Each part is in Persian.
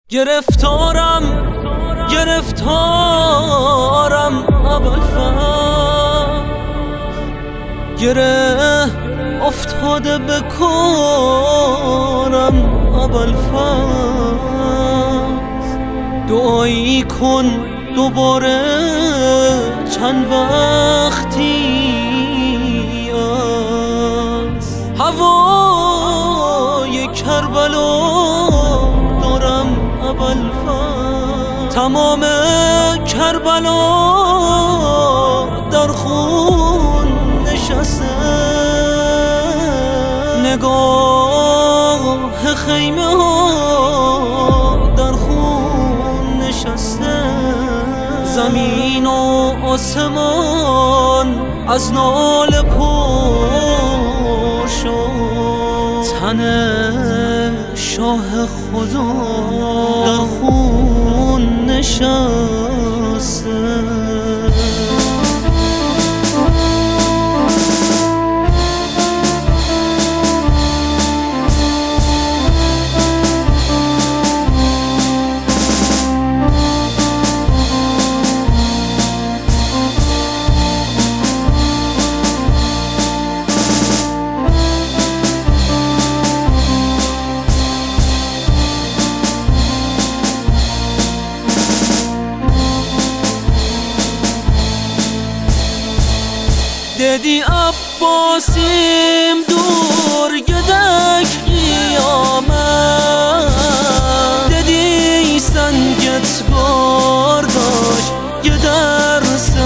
گرفتارم ابوالفضل، گره افتاده به کارم ابوالفضل. دعایی کن دوباره چند وقتی از هوای کربلا دارم ابوالفضل. تمام کربلا در خون نشسته، نگاه خیمه ها در خون نشسته. زمین و آسمان از ناله پر شد، تن شاه خدا در خون نشسته. دیدی عباسیم دور گدک قیامت، دیدی سنگت بارداش گدر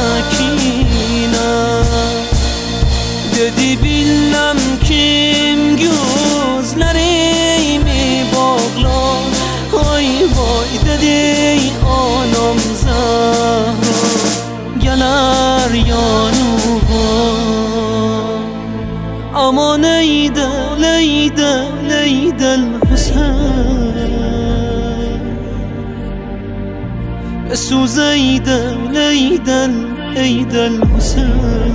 سکینه، دیدی بیلم کیم gözlerimi bağlar. Ay vay دیدی آنم زهرا geler yanıma. امان لید الحسین، بسوز لید الحسین.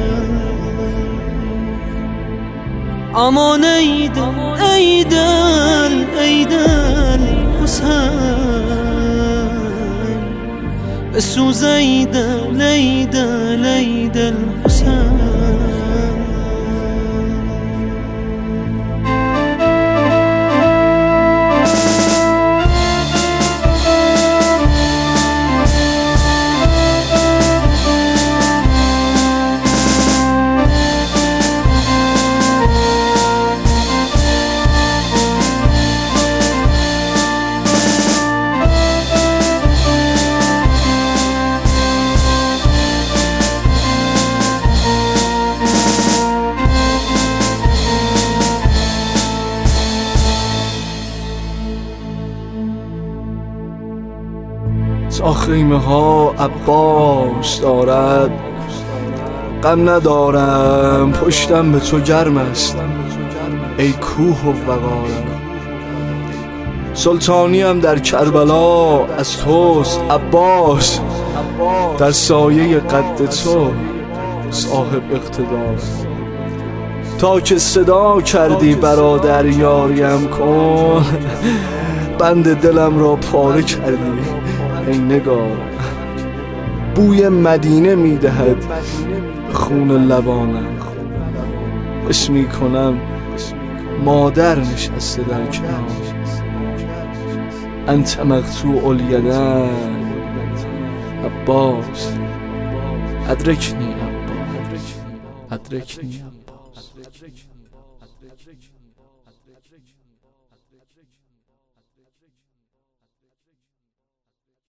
امان لید الحسین، بسوز لید الحسین. تا خیمه ها عباس دارد غم ندارم، پشتم به تو گرم است ای کوه و وقارم. سلطانیم در کربلا از توست عباس، در سایه قد تو صاحب اقتدار. تا که صدا کردی برادر یاریم کن، بند دلم را پاره کردی ای نگار. بوی مدینه میدهد خون لبانم، حس میکنم مادر نشسته در کنار. انت مقطوع الیدین عباس، ادرکنی عباس، ادرکنی عباس.